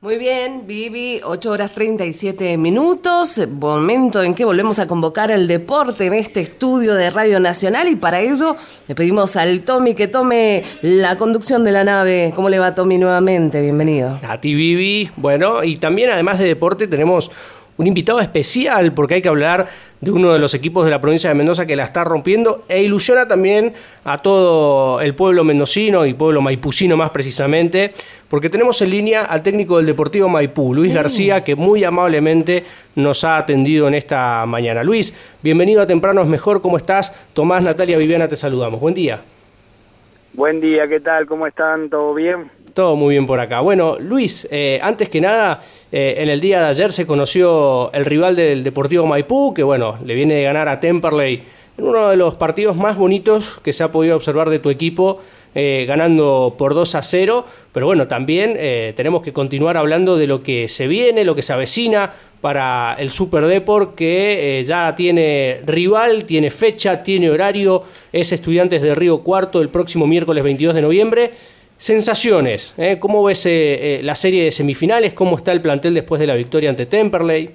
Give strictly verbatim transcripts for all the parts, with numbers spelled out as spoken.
Muy bien, Vivi, ocho horas treinta y siete minutos, momento en que volvemos a convocar el deporte en este estudio de Radio Nacional y para ello le pedimos al Tommy que tome la conducción de la nave. ¿Cómo le va, Tommy, nuevamente? Bienvenido. A ti, Vivi. Bueno, y también además de deporte tenemos un invitado especial porque hay que hablar de uno de los equipos de la provincia de Mendoza que la está rompiendo e ilusiona también a todo el pueblo mendocino y pueblo maipucino más precisamente, porque tenemos en línea al técnico del Deportivo Maipú, Luis García, que muy amablemente nos ha atendido en esta mañana. Luis, bienvenido a Temprano es Mejor, ¿cómo estás? Tomás, Natalia, Viviana, te saludamos. Buen día. Buen día, ¿qué tal? ¿Cómo están? ¿Todo bien? Todo muy bien por acá. Bueno, Luis, eh, antes que nada, eh, en el día de ayer se conoció el rival del Deportivo Maipú, que bueno, le viene de ganar a Temperley en uno de los partidos más bonitos que se ha podido observar de tu equipo, eh, ganando por dos a cero, pero bueno, también eh, tenemos que continuar hablando de lo que se viene, lo que se avecina para el Super Deport, que eh, ya tiene rival, tiene fecha, tiene horario, es Estudiantes de Río Cuarto el próximo miércoles veintidós de noviembre. Sensaciones, ¿eh? ¿Cómo ves eh, la serie de semifinales? ¿Cómo está el plantel después de la victoria ante Temperley?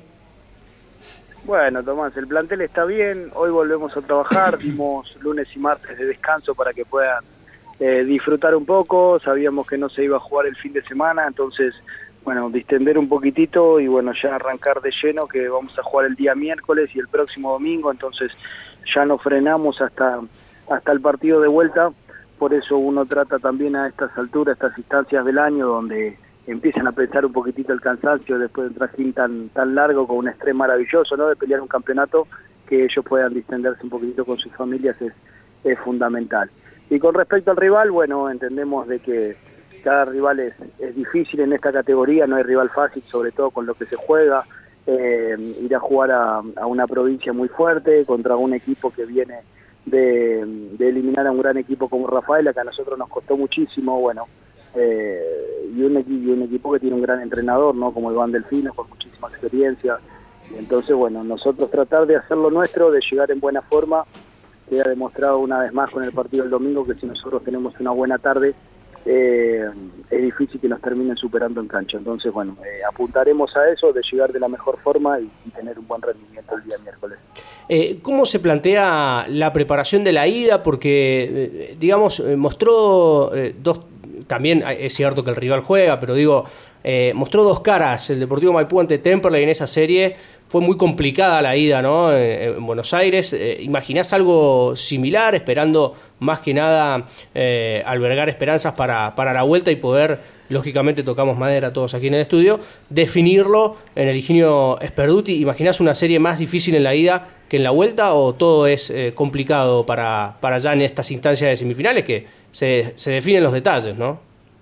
Bueno, Tomás, el plantel está bien, hoy volvemos a trabajar, dimos lunes y martes de descanso para que puedan eh, disfrutar un poco, sabíamos que no se iba a jugar el fin de semana, entonces, bueno, distender un poquitito y bueno, ya arrancar de lleno, que vamos a jugar el día miércoles y el próximo domingo, entonces ya no frenamos hasta, hasta el partido de vuelta. Por eso uno trata también a estas alturas, estas instancias del año, donde empiezan a pensar un poquitito el cansancio después de un trajín tan, tan largo, con un estrés maravilloso, ¿no? De pelear un campeonato, que ellos puedan distenderse un poquitito con sus familias es, es fundamental. Y con respecto al rival, bueno, entendemos de que cada rival es, es difícil en esta categoría, no hay rival fácil, sobre todo con lo que se juega, eh, ir a jugar a, a una provincia muy fuerte, contra un equipo que viene De, de eliminar a un gran equipo como Rafaela, que a nosotros nos costó muchísimo, bueno, eh, y, un equipo, y un equipo que tiene un gran entrenador, ¿no? Como Iván Delfino, con muchísima experiencia. Y entonces, bueno, nosotros tratar de hacer lo nuestro, de llegar en buena forma, que ha demostrado una vez más con el partido del domingo que si nosotros tenemos una buena tarde, eh, es difícil que nos terminen superando en cancha. Entonces, bueno, eh, apuntaremos a eso, de llegar de la mejor forma y, y tener un buen rendimiento el día miércoles. Eh, ¿Cómo se plantea la preparación de la ida? Porque, eh, digamos, eh, mostró eh, dos... También es cierto que el rival juega, pero digo, eh, mostró dos caras el Deportivo Maipú ante Temperley en esa serie. Fue muy complicada la ida, ¿no? En, en Buenos Aires. Eh, ¿Imaginás algo similar, esperando más que nada eh, albergar esperanzas para, para la vuelta y poder, lógicamente tocamos madera todos aquí en el estudio, definirlo en el Higinio Sperduti? ¿Imaginás una serie más difícil en la ida que en la vuelta, o todo es eh, complicado para, para ya en estas instancias de semifinales que se, se definen los detalles, ¿no?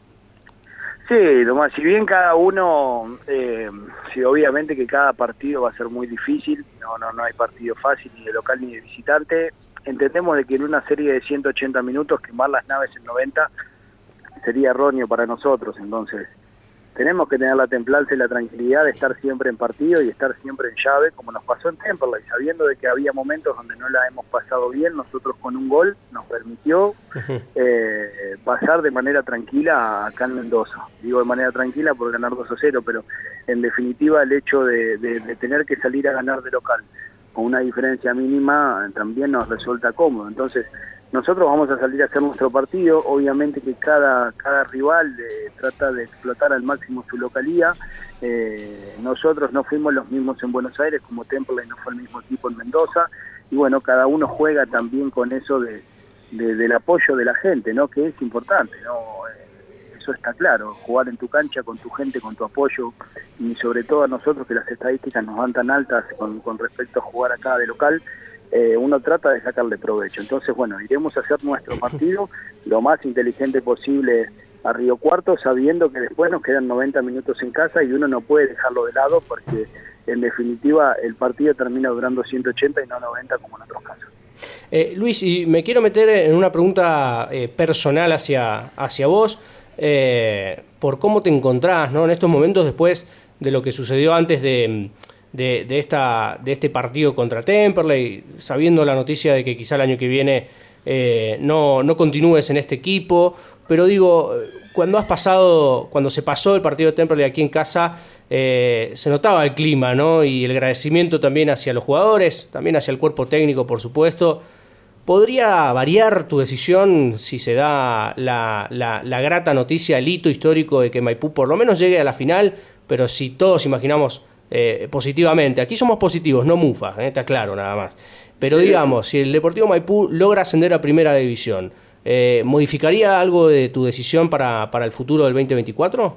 Sí, Tomás, si bien cada uno, eh, sí, obviamente que cada partido va a ser muy difícil, no, no, no hay partido fácil ni de local ni de visitante, entendemos de que en una serie de ciento ochenta minutos quemar las naves en noventa sería erróneo para nosotros, entonces tenemos que tener la templanza y la tranquilidad de estar siempre en partido y estar siempre en llave, como nos pasó en Temperley, sabiendo de que había momentos donde no la hemos pasado bien, nosotros con un gol nos permitió uh-huh. eh, pasar de manera tranquila acá en Mendoza. Digo de manera tranquila por ganar dos a cero, pero en definitiva el hecho de, de, de tener que salir a ganar de local con una diferencia mínima también nos resulta cómodo. Entonces, nosotros vamos a salir a hacer nuestro partido, obviamente que cada, cada rival eh, trata de explotar al máximo su localía. Eh, nosotros no fuimos los mismos en Buenos Aires, como Temperley no fue el mismo equipo en Mendoza, y bueno, cada uno juega también con eso de, de, del apoyo de la gente, ¿no? Que es importante, ¿no? Eh, eso está claro, jugar en tu cancha con tu gente, con tu apoyo, y sobre todo a nosotros que las estadísticas nos van tan altas con, con respecto a jugar acá de local, Eh, uno trata de sacarle provecho. Entonces, bueno, iremos a hacer nuestro partido lo más inteligente posible a Río Cuarto, sabiendo que después nos quedan noventa minutos en casa y uno no puede dejarlo de lado porque, en definitiva, el partido termina durando ciento ochenta y no noventa como en otros casos. Eh, Luis, y me quiero meter en una pregunta eh, personal hacia, hacia vos, eh, por cómo te encontrás, ¿no? En estos momentos después de lo que sucedió antes de... De, de, esta, de este partido contra Temperley, sabiendo la noticia de que quizá el año que viene eh, no, no continúes en este equipo, pero digo, cuando has pasado, cuando se pasó el partido de Temperley aquí en casa, eh, se notaba el clima, ¿no? Y el agradecimiento también hacia los jugadores, también hacia el cuerpo técnico, por supuesto. ¿Podría variar tu decisión si se da la, la, la grata noticia, el hito histórico de que Maipú por lo menos llegue a la final, pero si todos imaginamos eh, positivamente, aquí somos positivos, no mufas, eh, está claro nada más, pero digamos, si el Deportivo Maipú logra ascender a Primera División, eh, ¿modificaría algo de tu decisión para, para el futuro del veinte veinticuatro?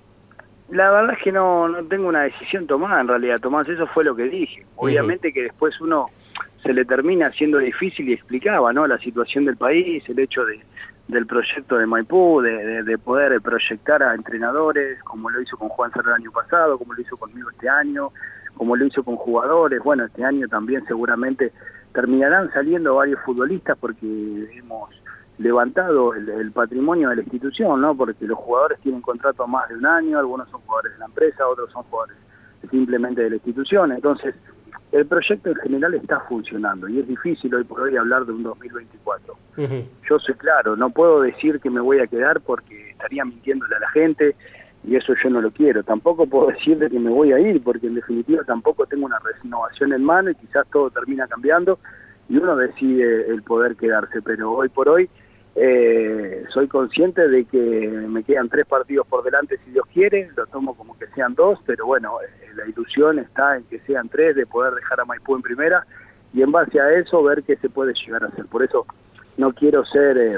La verdad es que no, no tengo una decisión tomada en realidad, Tomás, eso fue lo que dije. Obviamente uh-huh. que después uno se le termina haciendo difícil y explicaba, ¿no? La situación del país, el hecho de, del proyecto de Maipú, de, de, de poder proyectar a entrenadores, como lo hizo con Juan Serra el año pasado, como lo hizo conmigo este año, como lo hizo con jugadores. Bueno, este año también seguramente terminarán saliendo varios futbolistas porque hemos levantado el, el patrimonio de la institución, ¿no? Porque los jugadores tienen contrato a más de un año, algunos son jugadores de la empresa, otros son jugadores simplemente de la institución. Entonces, el proyecto en general está funcionando y es difícil hoy por hoy hablar de un dos mil veinticuatro. Uh-huh. Yo soy claro, no puedo decir que me voy a quedar porque estaría mintiéndole a la gente y eso yo no lo quiero. Tampoco puedo decir de que me voy a ir porque en definitiva tampoco tengo una renovación en mano y quizás todo termina cambiando y uno decide el poder quedarse, pero hoy por hoy eh, soy consciente de que me quedan tres partidos por delante si Dios quiere, lo tomo como que sean dos, pero bueno, eh, la ilusión está en que sean tres, de poder dejar a Maipú en primera y en base a eso ver qué se puede llegar a hacer. Por eso no quiero ser eh,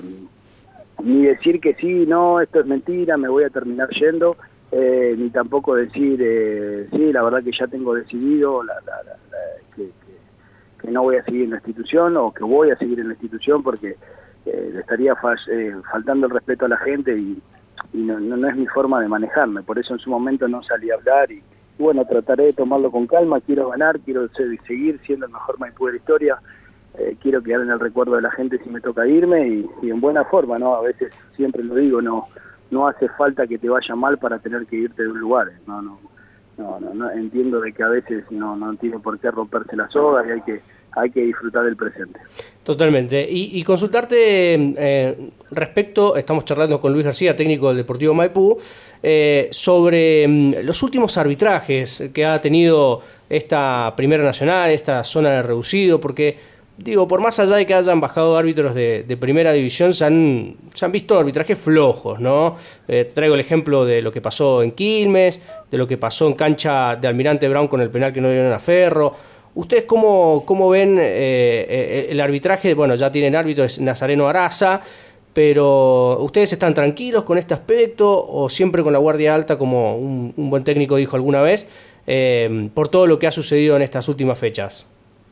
ni decir que sí, no, esto es mentira, me voy a terminar yendo, eh, ni tampoco decir eh, sí, la verdad que ya tengo decidido la, la, la, la, que, que, que no voy a seguir en la institución o que voy a seguir en la institución porque eh, le estaría fa eh, faltando el respeto a la gente y, y no, no, no es mi forma de manejarme. Por eso en su momento no salí a hablar y, y bueno, trataré de tomarlo con calma. Quiero ganar, quiero ser, seguir siendo el mejor Maipú de la historia. Eh, quiero quedar en el recuerdo de la gente si me toca irme y, y en buena forma, ¿no? A veces siempre lo digo, no no hace falta que te vaya mal para tener que irte de un lugar. No, no, no, no, no. Entiendo de que a veces no, no tiene por qué romperse las sogas y hay que hay que disfrutar del presente. Totalmente. Y, y consultarte eh, respecto, estamos charlando con Luis García, técnico del Deportivo Maipú, eh, sobre mm, los últimos arbitrajes que ha tenido esta Primera Nacional, esta zona de reducido, porque, digo, por más allá de que hayan bajado árbitros de, de Primera División, se han, se han visto arbitrajes flojos, ¿no? Eh, traigo el ejemplo de lo que pasó en Quilmes, de lo que pasó en cancha de Almirante Brown con el penal que no dieron a Ferro. ¿Ustedes cómo, cómo ven eh, el arbitraje? Bueno, ya tienen árbitro, es Nazareno Araza, pero ¿ustedes están tranquilos con este aspecto o siempre con la guardia alta, como un, un buen técnico dijo alguna vez, eh, por todo lo que ha sucedido en estas últimas fechas?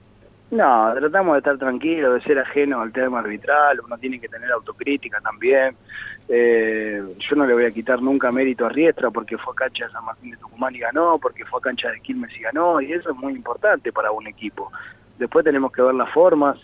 No, tratamos de estar tranquilos, de ser ajenos al tema arbitral, uno tiene que tener autocrítica también. Eh, yo no le voy a quitar nunca mérito a Riestra porque fue a cancha de San Martín de Tucumán y ganó, porque fue a cancha de Quilmes y ganó, y eso es muy importante para un equipo. Después tenemos que ver las formas,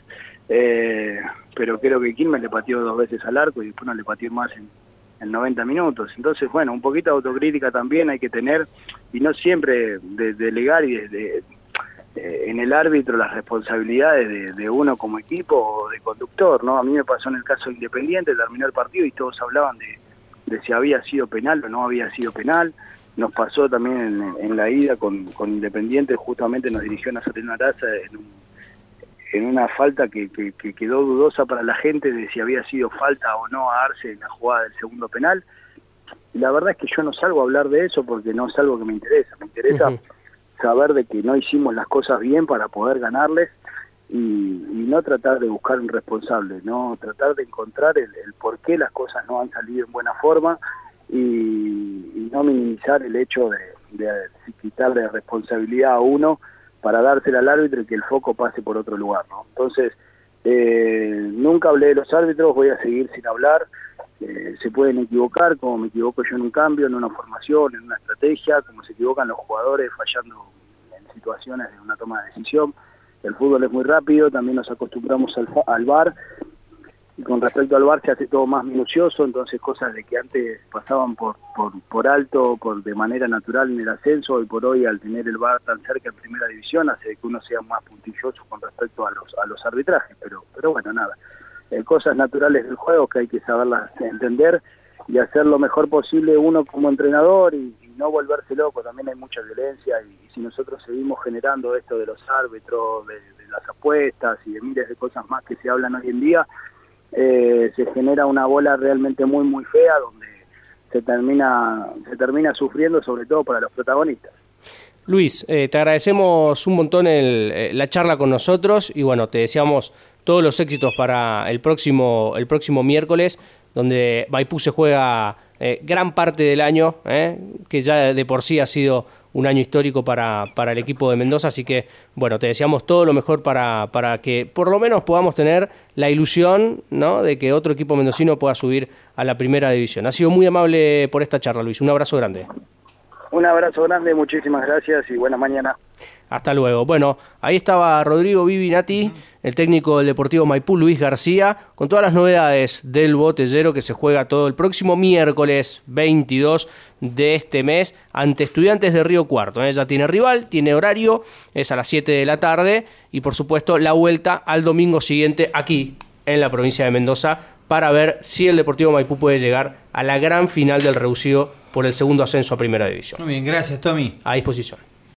eh, pero creo que Quilmes le pateó dos veces al arco y después no le pateó más en, en noventa minutos. Entonces, bueno, un poquito de autocrítica también hay que tener y no siempre de, delegar y de, de en el árbitro las responsabilidades de, de uno como equipo o de conductor, ¿no? A mí me pasó en el caso de Independiente, terminó el partido y todos hablaban de, de si había sido penal o no había sido penal. Nos pasó también en, en la ida con, con Independiente, justamente nos dirigió Nazareno Araza en, un, en una falta que, que, que quedó dudosa para la gente de si había sido falta o no a Arce en la jugada del segundo penal. Y la verdad es que yo no salgo a hablar de eso porque no es algo que me interesa, me interesa... Uh-huh. saber de que no hicimos las cosas bien para poder ganarles y, y no tratar de buscar un responsable, no tratar de encontrar el, el por qué las cosas no han salido en buena forma y, y no minimizar el hecho de, de, de quitarle responsabilidad a uno para dársela al árbitro y que el foco pase por otro lugar, ¿no? Entonces, eh, nunca hablé de los árbitros, voy a seguir sin hablar. Eh, se pueden equivocar, como me equivoco yo en un cambio, en una formación, en una estrategia, como se equivocan los jugadores fallando en situaciones de una toma de decisión. El fútbol es muy rápido, también nos acostumbramos al, al V A R, y con respecto al V A R se hace todo más minucioso, entonces cosas de que antes pasaban por, por, por alto, por de manera natural en el ascenso, hoy por hoy al tener el V A R tan cerca en primera división hace que uno sea más puntilloso con respecto a los, a los arbitrajes, pero, pero bueno, nada. Eh, cosas naturales del juego que hay que saberlas entender y hacer lo mejor posible uno como entrenador y, y no volverse loco. También hay mucha violencia y, y si nosotros seguimos generando esto de los árbitros, de, de las apuestas y de miles de cosas más que se hablan hoy en día, eh, se genera una bola realmente muy muy fea donde se termina, se termina sufriendo, sobre todo para los protagonistas. Luis, eh, te agradecemos un montón el, eh, la charla con nosotros y bueno, te deseamos todos los éxitos para el próximo, el próximo miércoles, donde Maipú se juega eh, gran parte del año, eh, que ya de por sí ha sido un año histórico para, para el equipo de Mendoza, así que bueno, te deseamos todo lo mejor para, para que por lo menos podamos tener la ilusión, ¿no?, de que otro equipo mendocino pueda subir a la primera división. Ha sido muy amable por esta charla, Luis, un abrazo grande. Un abrazo grande, muchísimas gracias y buena mañana. Hasta luego. Bueno, ahí estaba Rodrigo Vivinati, el técnico del Deportivo Maipú, Luis García, con todas las novedades del botellero que se juega todo el próximo miércoles veintidós de este mes ante Estudiantes de Río Cuarto. ¿eh? Ya tiene rival, tiene horario, es a las siete de la tarde y por supuesto la vuelta al domingo siguiente aquí en la provincia de Mendoza para ver si el Deportivo Maipú puede llegar a la gran final del reducido por el segundo ascenso a Primera División. Muy bien, gracias Tommy. A disposición.